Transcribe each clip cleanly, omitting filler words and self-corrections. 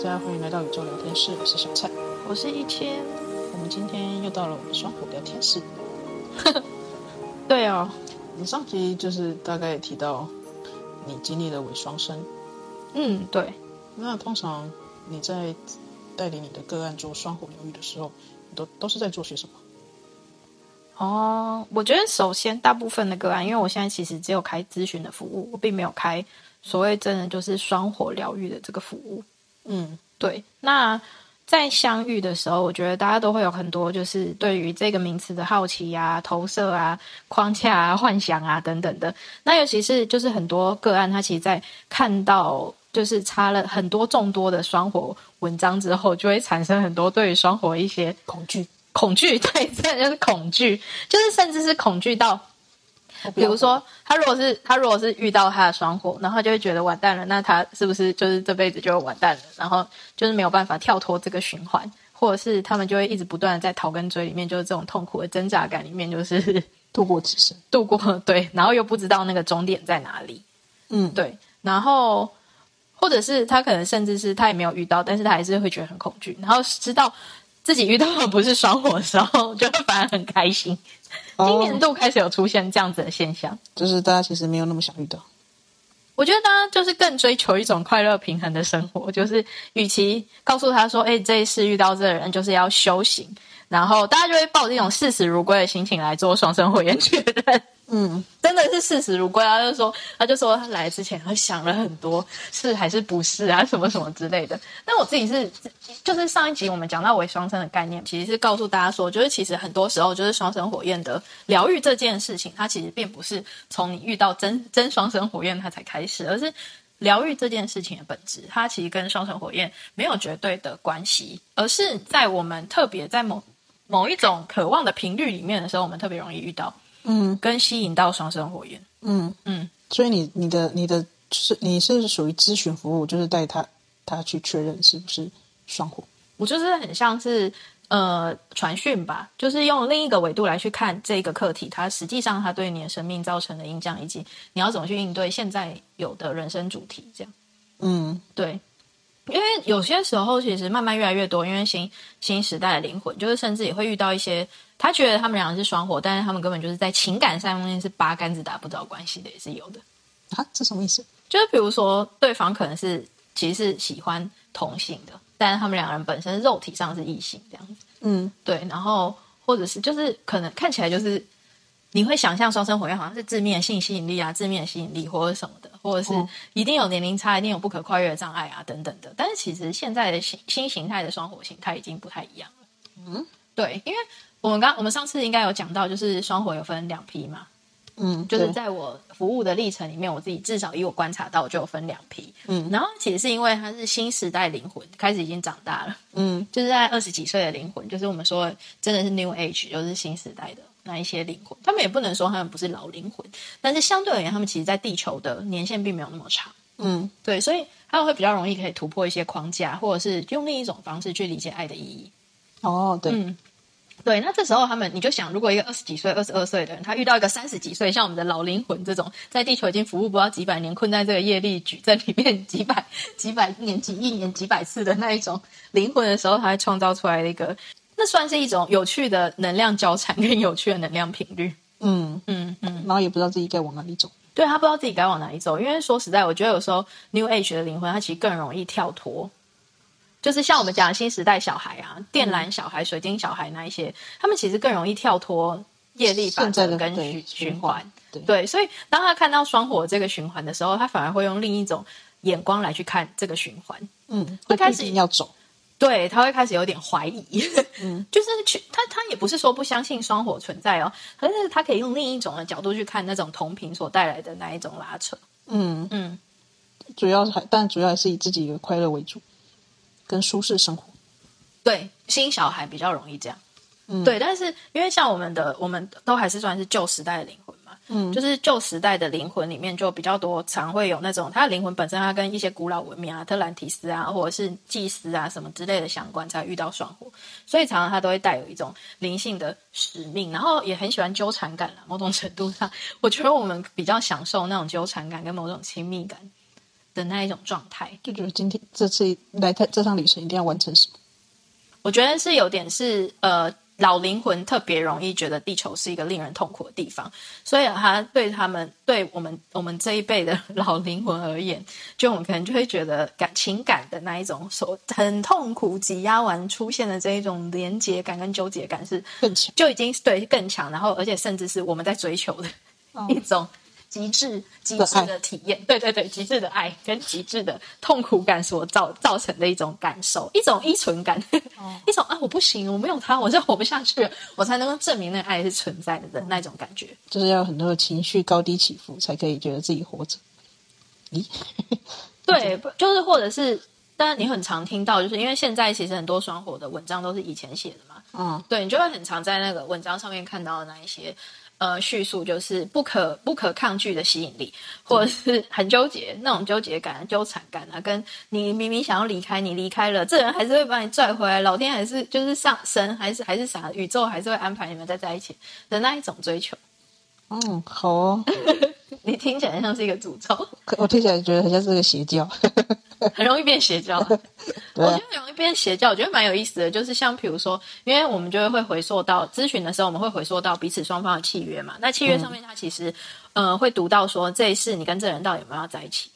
家欢迎来到宇宙聊天室，我是小蔡， 我是1000。 我们今天又到了我们双火聊天室。 对哦， 我们上集就是大概提到你经历了伪双生。 对。 那通常你在带领你的个案做双火疗愈的时候，你都是在做些什么？ 我觉得首先大部分的个案，因为我现在其实只有开咨询的服务，我并没有开所谓真的就是双火疗愈的这个服务。对。那在相遇的时候，我觉得大家都会有很多就是对于这个名词的好奇啊、投射啊、框架啊、幻想啊等等的。那尤其是就是很多个案，他其实在看到就是插了很多众多的双火文章之后，就会产生很多对于双火一些恐惧，对，真的就是恐惧，就是甚至是恐惧到，比如说他如果是遇到他的双火，然后他就会觉得完蛋了，那他是不是就是这辈子就会完蛋了，然后就是没有办法跳脱这个循环，或者是他们就会一直不断的在逃跟追里面，就是这种痛苦的挣扎感里面，就是度过此生， 对，然后又不知道那个终点在哪里。对，然后或者是他可能甚至是他也没有遇到，但是他还是会觉得很恐惧，然后知道自己遇到的不是双火的时候，就会反而很开心。今年度开始有出现这样子的现象， 就是大家其实没有那么想遇到。 我觉得大家就是更追求一种快乐平衡的生活，就是与其告诉他说这一世遇到这个人就是要修行，然后大家就会抱这种视死如归的心情来做双生火焰确认。真的是视死如归啊！他就说他来之前他想了很多是还是不是啊，什么什么之类的。但我自己就是上一集我们讲到伪双生的概念，其实是告诉大家说，就是其实很多时候就是双生火焰的疗愈这件事情，它其实并不是从你遇到真双生火焰它才开始，而是疗愈这件事情的本质，它其实跟双生火焰没有绝对的关系，而是在我们特别在某一种渴望的频率里面的时候，我们特别容易遇到。跟吸引到双生火焰。 所以你的就是你是属于咨询服务，就是带他去确认是不是双火。 我就是很像是传讯吧，就是用另一个维度来去看这个课题，它实际上它对你的生命造成的影响，以及你要怎么去应对现在有的人生主题这样。对。因为有些时候其实慢慢越来越多，因为新时代的灵魂，就是甚至也会遇到一些他觉得他们两个是双火，但是他们根本就是在情感上面是八竿子打不着关系的，也是有的。 这什么意思？ 就是比如说对方可能是其实是喜欢同性的，但是他们两个人本身肉体上是异性这样子。对，然后或者是就是可能看起来就是你会想象双生火焰好像是字面性吸引力啊，字面吸引力或者什么的，或者是一定有年龄差，一定有不可跨越的障碍啊等等的。但是其实现在的新形态的双火形态已经不太一样了。对，因为我们上次应该有讲到，就是双火有分2批嘛。就是在我服务的历程里面，我自己至少以我观察到，就有分2批。然后其实是因为它是新时代灵魂开始已经长大了。就是在20几岁的灵魂，就是我们说真的是 New Age， 就是新时代的那一些灵魂，他们也不能说他们不是老灵魂，但是相对而言，他们其实在地球的年限并没有那么长。对，所以他们会比较容易可以突破一些框架，或者是用另一种方式去理解爱的意义。对，那这时候你就想，如果一个20几岁、22岁的人，他遇到一个30几岁，像我们的老灵魂这种，在地球已经服务不知道几百年，困在这个业力矩阵里面几百年、几亿年、几百次的那一种灵魂的时候，他会创造出来的一个，那算是一种有趣的能量交缠跟有趣的能量频率。 然后也不知道自己该往哪里走。 对，他不知道自己该往哪里走，因为说实在，我觉得有时候 New Age 的灵魂，他其实更容易跳脱。就是像我们讲的新时代小孩啊，靛蓝小孩、水晶小孩那一些，他们其实更容易跳脱业力法则跟循环。对，所以当他看到双火这个循环的时候，他反而会用另一种眼光来去看这个循环。会开始要走。 对，他会开始有点怀疑。就是他也不是说不相信双火存在哦，可是他可以用另一种的角度去看那种同频所带来的那一种拉扯。 主要还是以自己的快乐为主。跟舒适生活。 对，新小孩比较容易这样。对，但是因为像我们都还是算是旧时代的灵魂嘛。就是旧时代的灵魂里面就比较多常会有那种他的灵魂本身它跟一些古老文明啊、特兰提斯啊或者是祭司啊什么之类的相关，才遇到双火，所以常常他都会带有一种灵性的使命，然后也很喜欢纠缠感啦。某种程度上我觉得我们比较享受那种纠缠感跟某种亲密感。 的那一种状态。 就觉得今天这次来这趟旅程一定要完成什么？ 我觉得是有点是老灵魂特别容易觉得地球是一个令人痛苦的地方，所以他对我们这一辈的老灵魂而言，就我们可能就会觉得情感的那一种很痛苦挤压完出现的这一种连结感跟纠结感是更强， 就已经对更强，然后而且甚至是我们在追求的一种极致的体验，对对对，极致的爱跟极致的痛苦感所造成的一种感受，一种依存感，一种我不行，我没有他我就活不下去了，我才能够证明那个爱是存在的那种感觉， 就是要有很多的情绪高低起伏，才可以觉得自己活着。咦， 对，就是或者是，当然你很常听到，就是因为现在其实很多双火的文章都是以前写的嘛，对，你就会很常在那个文章上面看到的那一些。叙述就是不可抗拒的吸引力，或者是很纠结那种纠结感、纠缠感啊，跟你明明想要离开，你离开了，这人还是会把你拽回来，老天还是就是上神还是啥，宇宙还是会安排你们在一起的那一种追求。 好哦。 你听起来像是一个诅咒， 我听起来觉得很像是个邪教。 很容易变邪教。我觉得很容易变邪教，我觉得蛮有意思的，就是像比如说，因为我们就会回溯到咨询的时候，我们会回溯到彼此双方的契约嘛。那契约上面，它其实会读到说，这一世你跟这人到底有没有要在一起？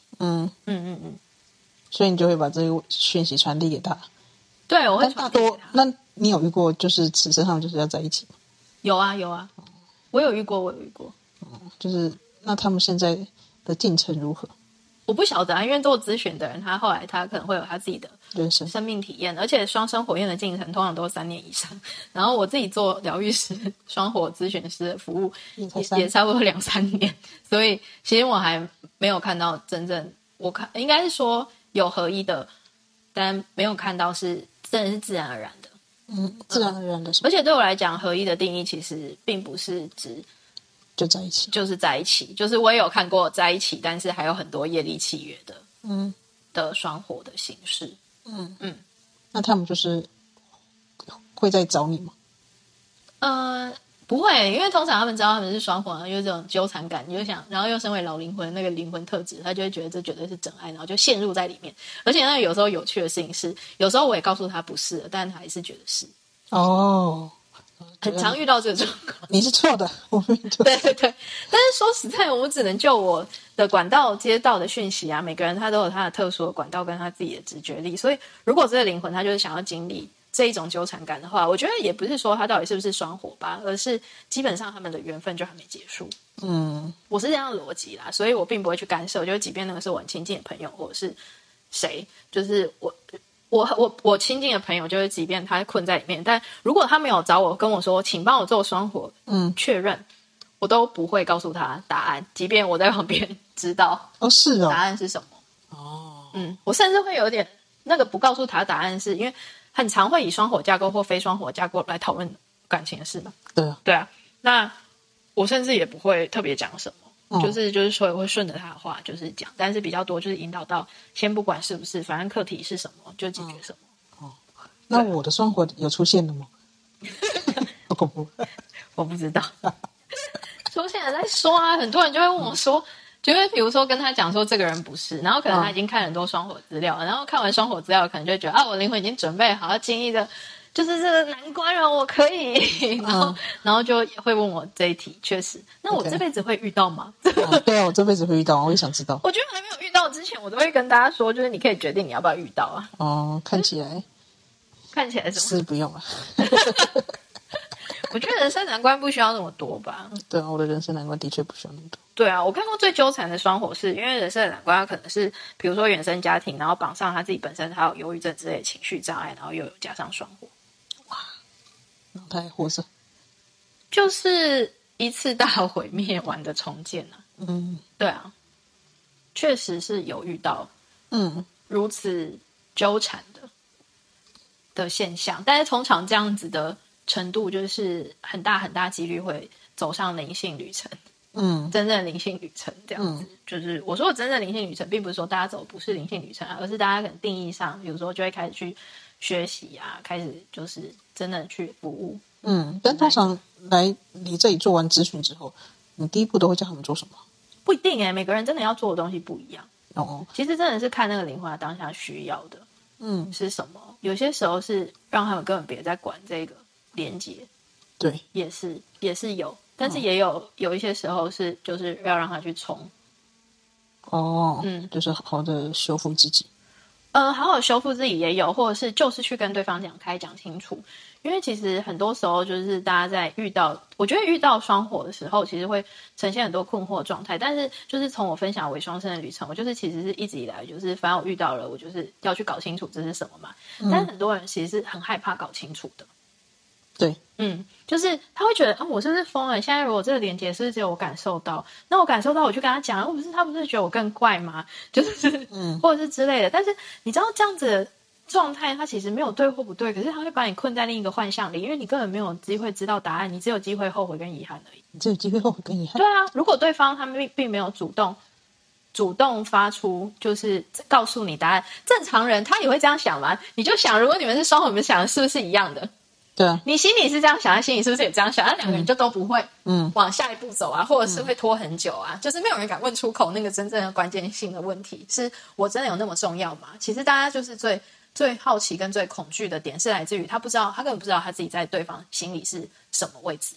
所以你就会把这个讯息传递给他。 对，我会传递给他。 那你有遇过就是此生他们就是要在一起吗？ 有啊，我有遇过。 就是那他们现在的进程如何？ 我不晓得啊，因为做咨询的人，他后来他可能会有他自己的人生生命体验，而且双生火焰的进程通常都是3年以上。然后我自己做疗愈师、双火咨询师的服务也差不多2-3年，所以其实我还没有看到真正应该是说有合一的，但没有看到是真的是自然而然的。 自然而然的。 而且对我来讲，合一的定义其实并不是指就在一起， 就是在一起，就是我也有看过在一起，但是还有很多业力契约的，的双火的形式， 那他们就是会再找你吗？ 不会，因为通常他们知道他们是双火，有这种纠缠感，你就想，然后又身为老灵魂那个灵魂特质，他就会觉得这绝对是真爱，然后就陷入在里面。而且那有时候有趣的事情是，有时候我也告诉他不是了，但他还是觉得是。很常遇到这个状况， 你是错的，我没错。 对对对，但是说实在，我只能就我的管道接到的讯息啊，每个人他都有他的特殊的管道跟他自己的直觉力，所以如果这个灵魂他就是想要经历这一种纠缠感的话，我觉得也不是说他到底是不是双火吧，而是基本上他们的缘分就还没结束。我是这样的逻辑啦，所以我并不会去干涉，就是即便那个是我很亲近的朋友或者是谁，就是我亲近的朋友，就是即便他困在里面，但如果他没有找我跟我说请帮我做双火确认，我都不会告诉他答案，即便我在旁边知道答案是什么。我甚至会有点那个不告诉他答案，是因为很常会以双火架构或非双火架构来讨论感情的事嘛。对啊，那我甚至也不会特别讲什么，就是说会顺着他的话就是讲，但是比较多就是引导到先不管是不是，反正课题是什么就解决什么。 那我的双火有出现了吗？好恐怖。 我不知道。出现了再说啊，很多人就会问我说，就会比如说跟他讲说这个人不是，然后可能他已经看很多双火资料了，然后看完双火资料可能就会觉得我灵魂已经准备好要经历的就是这个难关了，我可以，然后就会问我这一题。确实，那我这辈子会遇到吗？ 对啊，我这辈子会遇到，我也想知道。 我觉得还没有遇到之前，我都会跟大家说，就是你可以决定你要不要遇到啊。 看起来是不用了。 我觉得人生难关不需要那么多吧。 对啊，我的人生难关的确不需要那么多。 对啊，我看过最纠缠的双火是因为人生的难关，他可能是比如说原生家庭，然后绑上他自己本身还有忧郁症之类的情绪障碍，然后又有加上双火。 哇，然后他还活着， 就是一次大毁灭完的重建啊。对啊，确实是有遇到如此纠缠的现象，但是通常这样子的程度就是很大很大几率会走上灵性旅程。真正的灵性旅程这样子，就是我说的真正灵性旅程，并不是说大家走不是灵性旅程而是大家可能定义上，比如说就会开始去学习啊，开始就是真的去服务。 但通常来你这里做完咨询之后，你第一步都会叫他们做什么？ 不一定每个人真的要做的东西不一样。 哦， 其实真的是看那个灵魂他当下需要的是什么。有些时候是让他们根本别再管这个连接， 对， 也是有，但是也有一些时候是就是要让他去冲。 就是好好的修复自己。 好好修复自己也有，或者是就是去跟对方讲开讲清楚。因为其实很多时候就是大家在我觉得遇到双火的时候，其实会呈现很多困惑的状态。但是就是从我分享伪双生的旅程，我就是其实是一直以来就是反正我遇到了，我就是要去搞清楚这是什么嘛。但是很多人其实是很害怕搞清楚的。 对， 就是他会觉得我是不是疯了？现在如果这个连接是不是只有我感受到？那我感受到，我去跟他讲，他不是觉得我更怪吗？就是或者是之类的。但是你知道这样子的状态，它其实没有对或不对，可是它会把你困在另一个幻象里，因为你根本没有机会知道答案，你只有机会后悔跟遗憾而已。 你只有机会后悔跟遗憾。 对啊，如果对方他们并没有主动发出，就是告诉你答案，正常人他也会这样想吗？你就想，如果你们是双火，你们想的是不是一样的？ 对啊， 你心里是这样想，他心里是不是也这样想？那两个人就都不会往下一步走啊，或者是会拖很久啊，就是没有人敢问出口那个真正的关键性的问题，是我真的有那么重要吗？其实大家就是最好奇跟最恐惧的点是来自于他不知道，他根本不知道他自己在对方心里是什么位置。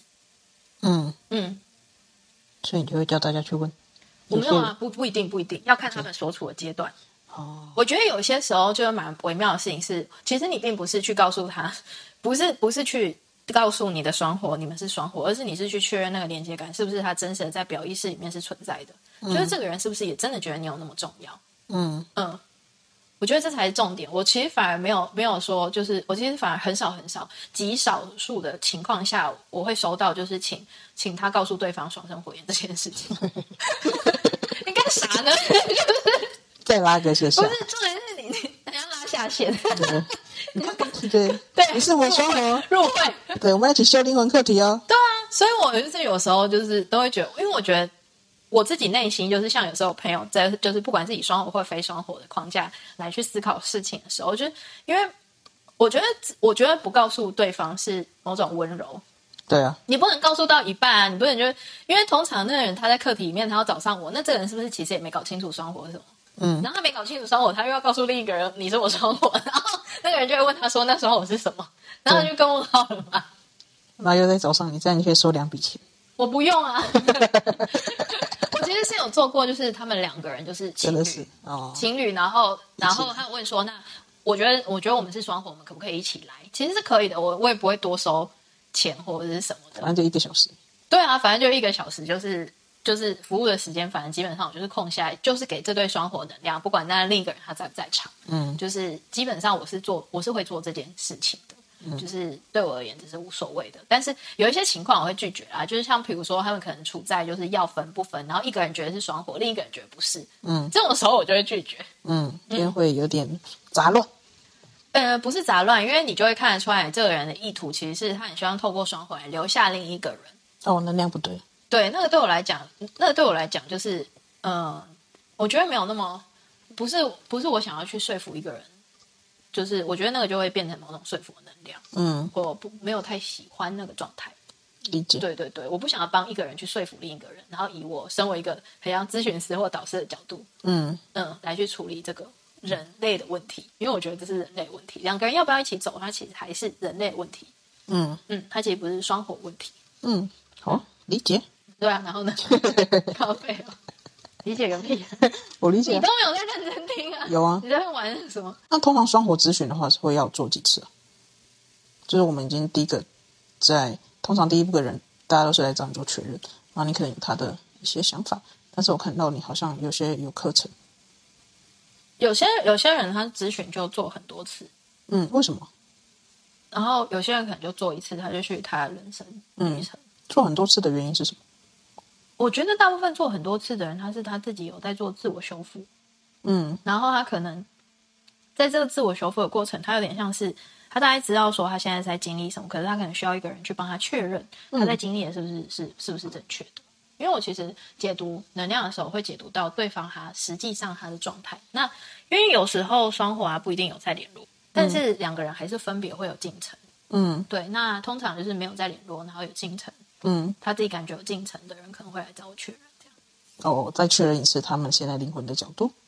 所以你就会叫大家去问。 我没有啊，不一定要看他们所处的阶段。我觉得有些时候就是蛮微妙的事情是，其实你并不是去告诉他，不是去告诉你的双火你们是双火，而是你是去确认那个连接感是不是他真实的在表意识里面是存在的，就是这个人是不是也真的觉得你有那么重要。我觉得这才是重点。我其实反而没有说，就是我其实反而很少极少数的情况下，我会收到就是请他告诉对方双生火焰这件事情。你干啥呢？ 再拉个线下， 不是重点是你要拉下线。 你看，对，你是我双火入会， 对，我们要一起修灵魂课题哦。 对啊，所以我就是有时候就是都会觉得，因为我觉得我自己内心就是像有时候朋友在就是不管是以双火或非双火的框架来去思考事情的时候，就是因为我觉得不告诉对方是某种温柔。 对啊， 你不能告诉到一半啊，你不能因为通常那个人他在课题里面他要找上我，那这个人是不是其实也没搞清楚双火是什么？然后他没搞清楚双火，他又要告诉另一个人你是我双火，然后那个人就会问他说那双火是什么，然后就跟我好了嘛。 然后又在找上你，这样你可以收2笔钱。 我不用啊。我其实是有做过，就是他们2个人就是情侣，情侣，然后他有问说，那我觉得我们是双火，我们可不可以一起来？其实是可以的，我也不会多收钱或者是什么的， 反正就1个小时。 对啊，反正就1个小时，就是服务的时间，反正基本上我就是空下来，就是给这对双火能量，不管那另一个人他在不在场，就是基本上我是会做这件事情的，就是对我而言这是无所谓的。但是有一些情况我会拒绝啊，就是像比如说他们可能处在就是要分不分，然后一个人觉得是双火，另一个人觉得不是，这种时候我就会拒绝， 因为会有点杂乱。 不是杂乱，因为你就会看得出来这个人的意图其实是他很希望透过双火来留下另一个人。 能量不对。 对，那个对我来讲就是，我觉得没有那么，不是我想要去说服一个人，就是我觉得那个就会变成某种说服的能量，我没有太喜欢那个状态。 理解。 对，我不想要帮一个人去说服另一个人，然后以我身为一个很像咨询师或导师的角度，来去处理这个人类的问题，因为我觉得这是人类问题，2个人要不要一起走，它其实还是人类问题，它其实不是双火问题。 好，理解。 对啊，然后呢？靠背哦，理解个屁！ 我理解。 你都没有在认真听啊？ 有啊。 你在玩什么？ 那通常双火咨询的话是会要做几次啊？就是我们已经通常第一步的人，大家都是来找你做确认，然后你可能有他的一些想法，但是我看到你好像有些有课程。 有些人他咨询就做很多次。 为什么？ 然后有些人可能就做1次，他就去他的人生旅程。 做很多次的原因是什么？ 我觉得大部分做很多次的人，他是他自己有在做自我修复。然后他可能在这个自我修复的过程，他有点像是他大概知道说他现在在经历什么，可是他可能需要一个人去帮他确认他在经历的是不是正确的。因为我其实解读能量的时候，会解读到对方他实际上他的状态。那因为有时候双火不一定有在联络，但是2个人还是分别会有进程。对，那通常就是没有在联络，然后有进程。他自己感觉有进程的人可能会来找我确认，这样。 再确认一次他们现在灵魂的角度。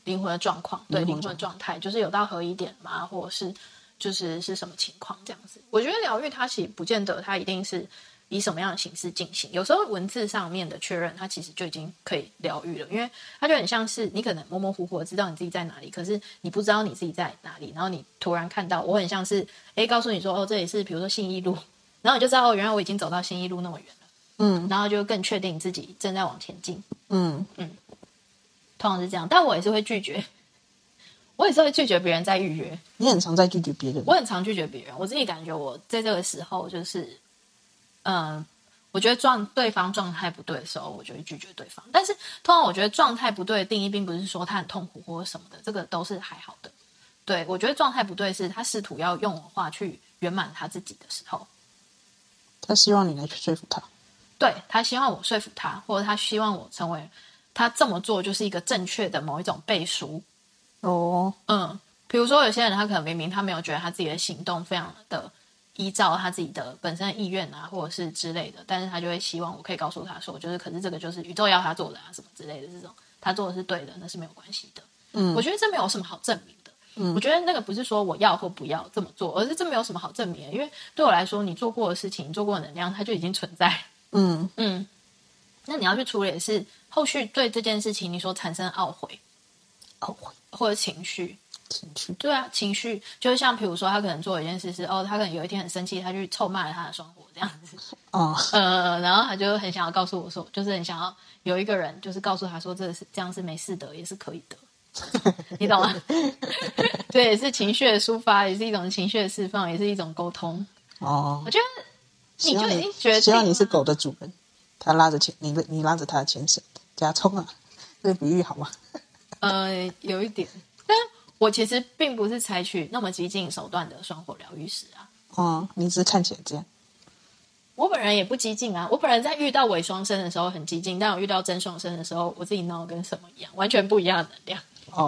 灵魂的状况，对灵魂的状态，就是有到合一点吗？或者是就是什么情况这样子？我觉得疗愈它其实不见得它一定是以什么样的形式进行，有时候文字上面的确认，它其实就已经可以疗愈了，因为它就很像是你可能模模糊糊的知道你自己在哪里，可是你不知道你自己在哪里，然后你突然看到，我很像是告诉你说这里是比如说信义路，然后你就知道原来我已经走到信义路那么远了，然后就更确定自己正在往前进，通常是这样，但我也是会拒绝。我也是会拒绝别人在预约。 你很常在拒绝别人？ 我很常拒绝别人。我自己感觉我在这个时候就是，我觉得对方状态不对的时候，我就会拒绝对方。但是通常我觉得状态不对的定义，并不是说他很痛苦或者什么的，这个都是还好的。对，我觉得状态不对是他试图要用我话去圆满他自己的时候， 他希望你来说服他。 对，他希望我说服他，或者他希望我成为他这么做就是一个正确的某一种背书。比如说有些人他可能明明他没有觉得他自己的行动非常的依照他自己的本身的意愿啊，或者是之类的，但是他就会希望我可以告诉他说，就是可是这个就是宇宙要他做的啊，什么之类的，这种他做的是对的，那是没有关系的。我觉得这没有什么好证明的。我觉得那个不是说我要或不要这么做，而是这没有什么好证明的，因为对我来说，你做过的事情，你做过的能量，它就已经存在。那你要去处理的是后续对这件事情你所产生的懊悔或者情绪。对啊，情绪就是像比如说他可能做一件事是他可能有一天很生气，他去臭骂了他的双火这样子。然后他就很想要告诉我说，就是很想要有一个人就是告诉他说这样是没事的，也是可以的。你懂吗？对，也是情绪的抒发，也是一种情绪的释放，也是一种沟通。我觉得你就已经觉得希望你是狗的主人，他拉着你拉着他的牵绳，加葱啊，这个比喻好吗？ 有一点，但我其实并不是采取那么激进手段的双火疗愈师啊。 你只是看起来这样。 我本人也不激进啊，我本人在遇到伪双生的时候很激进，但我遇到真双生的时候，我自己闹跟什么一样，完全不一样的能量。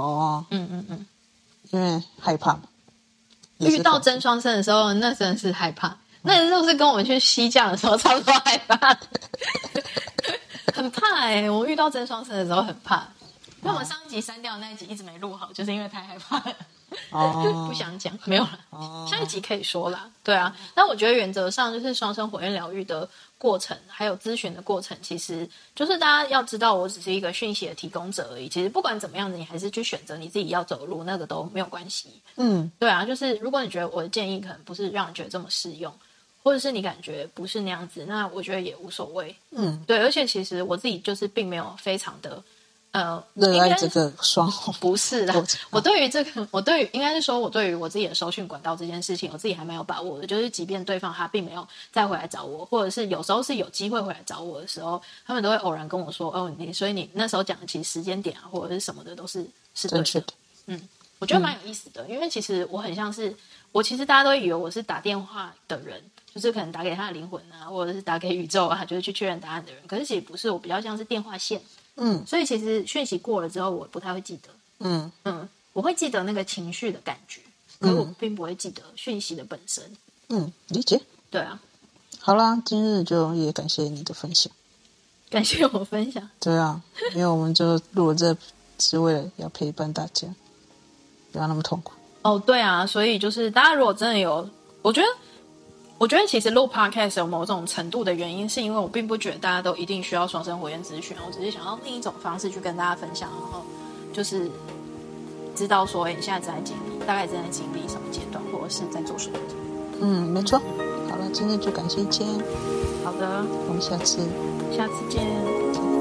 因为害怕嘛。 遇到真双生的时候，那真的是害怕。那就是跟我们去西藏的时候差不多害怕，很怕我遇到真双生的时候很怕。因为我们上一集删掉那一集一直没录好，就是因为太害怕了。不想讲，没有了。下一集可以说啦，对啊。那我觉得原则上就是双生火焰疗愈的过程，还有咨询的过程，其实就是大家要知道，我只是一个讯息的提供者而已。其实不管怎么样子，你还是去选择你自己要走的路，那个都没有关系。对啊，就是如果你觉得我的建议可能不是让你觉得这么适用，或者是你感觉不是那样子，那我觉得也无所谓。对，而且其实我自己就是并没有非常的。 热爱这个双红不是啦，我对于应该是说我对于我自己的收讯管道这件事情，我自己还蛮有把握的。就是即便对方他并没有再回来找我，或者是有时候是有机会回来找我的时候，他们都会偶然跟我说：“所以你那时候讲的其实时间点啊，或者是什么的都是对的。”我觉得蛮有意思的，因为其实我很像是其实大家都以为我是打电话的人，就是可能打给他的灵魂啊，或者是打给宇宙啊，就是去确认答案的人。可是其实不是，我比较像是电话线。所以其实讯息过了之后，我不太会记得。我会记得那个情绪的感觉，可是我并不会记得讯息的本身。 理解。 对啊。 好啦，今日就也感谢你的分享。 感谢我分享。对啊，因为我们就录了这是为了要陪伴大家，不要那么痛苦。 对啊，所以就是大家如果真的有，我觉得其实录 podcast 有某种程度的原因，是因为我并不觉得大家都一定需要双生火焰咨询，我只是想要另一种方式去跟大家分享，然后就是知道说，你现在正在经历，大概正在经历什么阶段，或者是在做什么。 没错。好了，今天就感谢一切。 好的， 我们下次见。